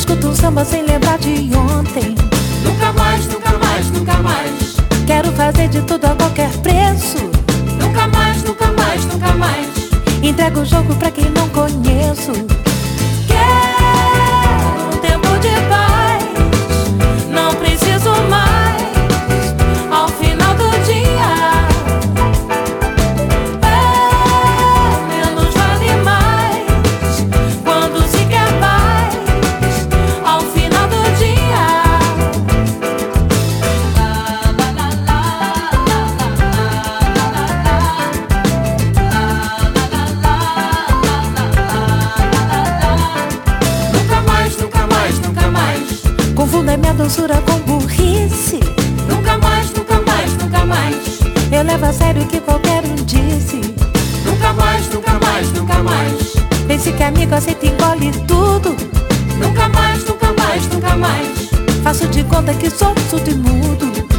escuto um samba sem lembrar de ontem. Nunca mais, nunca mais, nunca mais. Quero fazer de tudo a qualquer preço. Nunca mais, nunca mais, nunca mais. Entrego o jogo pra quem não conheço. Quero um tempo de paz, não preciso mais. Ao final do dia, menos vale mais. Quando se quer paz, ao final do dia. Nunca mais, nunca mais, nunca mais. Confunda minha doçura com burrice. Nunca mais, nunca mais, nunca mais. Eu levo a sério o que qualquer um disse. Nunca mais, nunca mais, nunca mais. Pense que amigo aceita e engole tudo. Nunca mais, nunca mais, nunca mais. Faço de conta que sou surdo e mudo.